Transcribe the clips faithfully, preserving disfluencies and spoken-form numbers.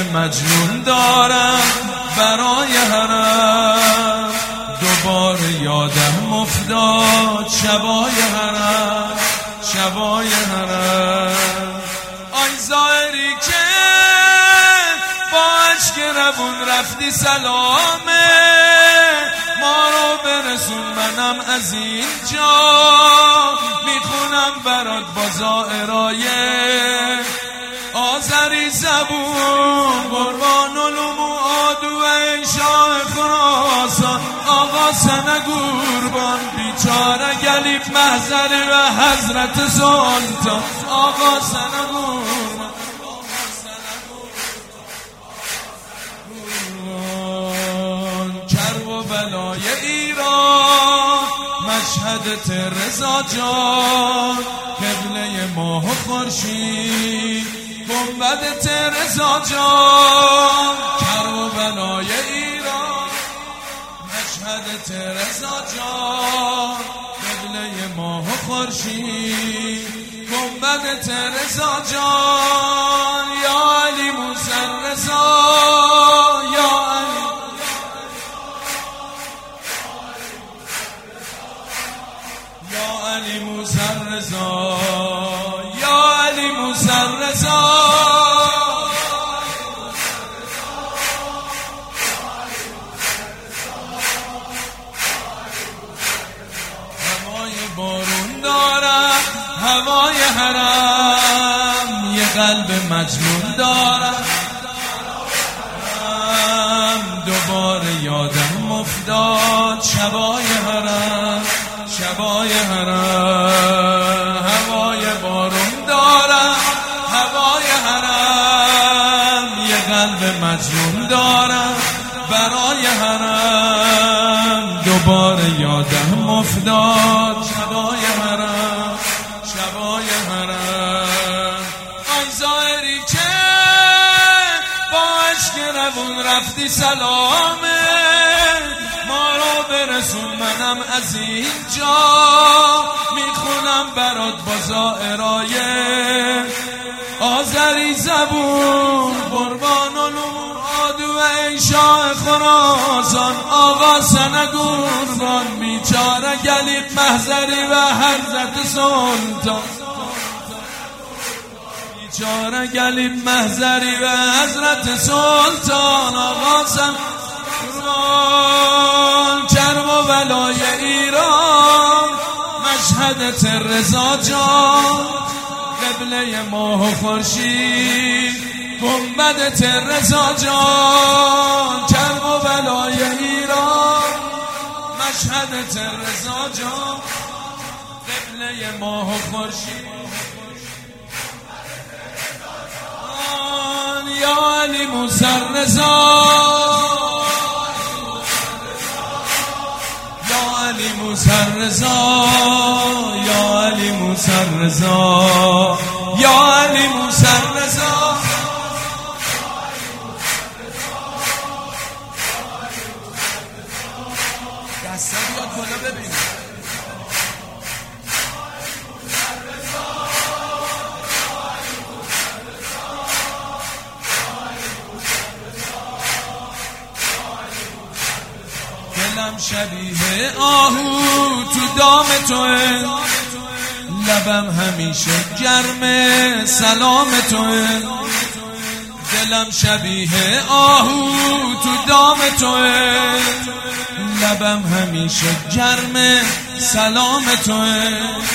مجنون دارم برای حرم، دوباره یادم افتاد شبای حرم، شبای حرم. آی زائری که با عشق روون رفتی سلامه، ما رو برسون منم از اینجا میخونم برات با زائرای آذری زبون. قربان علوم آدو ای شاه خراسان، آقا سنه قربان بیچاره گلیب محضری و حضرت سلطان، آقا سنه قربان. کرب و بلای ایران مشهد رضا جان، قبله ماه و خورشید گنبد رضا جان. کرب و بلای ایران مشهد رضا جان، قبله ماه و خورشید گنبد رضا جان. یا علی موسی رضا، یا علی یا علی موسی رضا، یا علی موسی رضا. هوای بارون دارم هوای حرم، یه قلب مجنون دارم، دوباره یادم افتاد شبای حرم، شبای حرم. هوای بارون دارم هوای حرم، یه قلب مجنون دارم برای حرم، دوباره یادم افتاد شبای حرم، شبای حرم. آی زائری که با عشق روون رفتی سلامه، ما رو برسون منم از اینجا میخونم برات با زائرای آذری زبون. قربان علوم آدو ای شاه خراسان، آقا سنه قربان بیچاره گلیب محضری و حضرت سلطان، بیچاره گلیب محضری و حضرت سلطان، آقا سنه قربان. کرب و بلای ایران مشهد رضا جان، قبله ماه و خورشید گنبد رضا جان. کرب و بلای ایران مشهد رضا جان، قبله ماه و خورشید. یا علی موسی رضا، یا علی موسی رضا، یا علی موسی رضا، یا علی موسی رضا. دسته بیاد بالا ببین. دلم شبیه آهو تو دام توه، لبم همیشه گرم سلام توه. دلم شبیه آهو تو دام توه، لبم همیشه گرم سلام توه.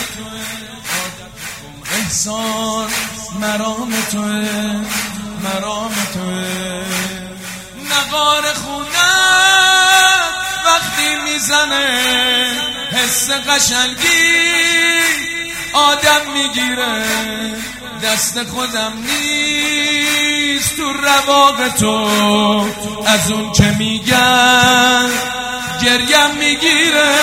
احسان مرام توه، مرام توه. نقار خونم وقتی میزنه حس قشنگی آدم میگیره، دست خودم نیست تو رواق تو، از اون که میگن گریم میگیره.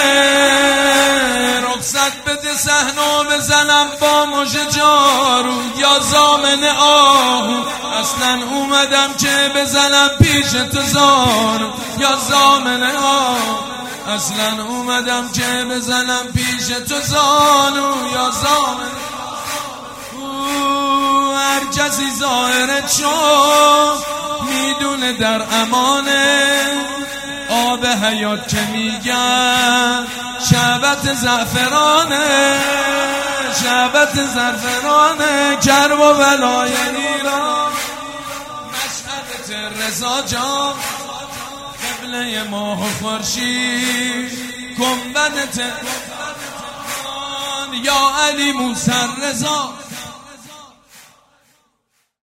رخصت بده صحنو بزنم با مژه جارو یا زامن آهو، اصلا اومدم که بزنم پیش تو زارو یا زامن آهو، اصلا اومدم که بزنم پیش تو زانو یا زامن. هر کسی ظاهرت شد میدونه در امانه، آب حیات که میگن شعبت زعفرانه، شعبت زعفرانه، کرب و بلای ایران، مشهد رضا جان، قبله ماه و خورشید، گنبد تهران، یا علی موسی رضا.